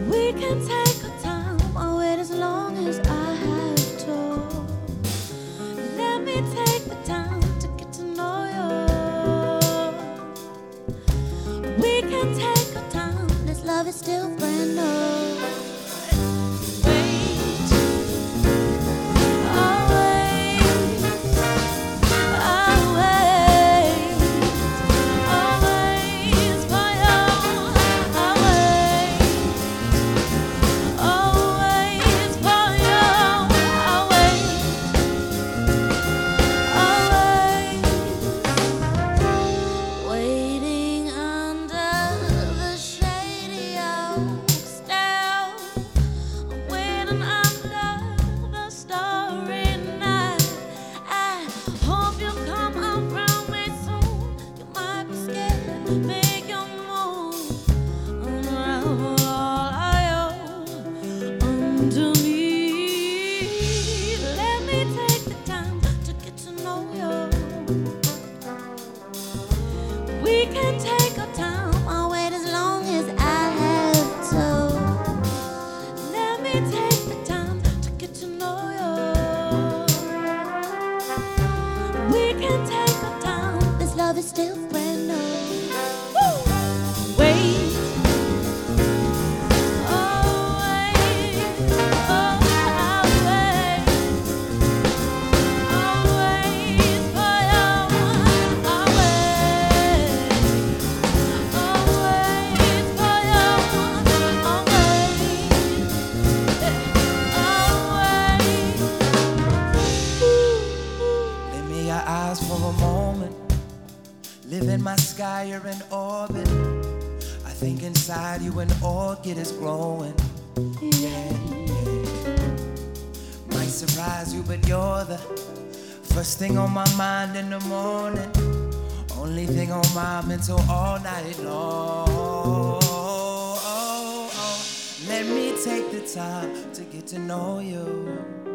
We can take our time, I'll wait as long as I have to. Let me take the time to get to know you. We can take our time, this love is still brand new. Make your move unravel all I own under me. Let me take the time to get to know you. We can take our time, I'll wait as long as I have to. Let me take the time to get to know you. We can take our time, this love is still brand new. Eyes for a moment, live in my sky, you're in orbit. I think inside you an orchid is growing. Yeah. Might surprise you, but you're the first thing on my mind in the morning, only thing on my mental all night long. Let me take the time to get to know you.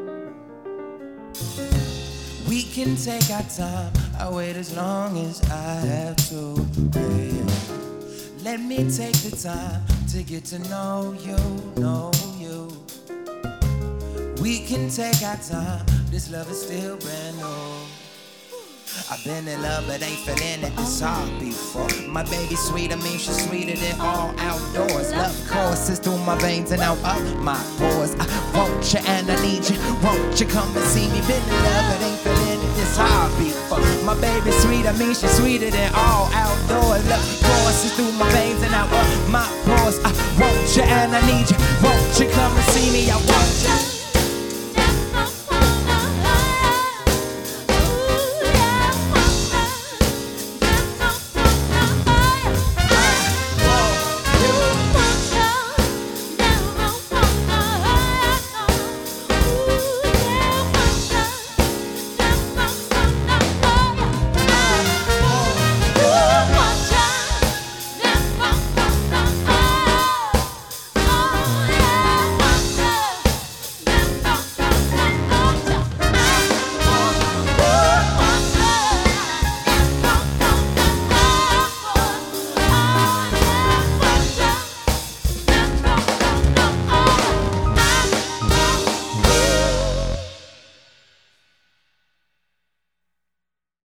We can take our time, I'll wait as long as I have to. Yeah. Let me take the time to get to know you, know you. We can take our time, this love is still brand new. I've been in love but ain't feeling it this hard before. My baby sweet, I mean she's sweeter than all outdoors. Love courses through my veins and out of my pores. I want you and I need you, won't you come and see me? Been in love but ain't feeling it this hard before. My baby sweet, I mean she's sweeter than all outdoors. Love courses through my veins and out of my pores. I want you and I need you, won't you come and see me? I want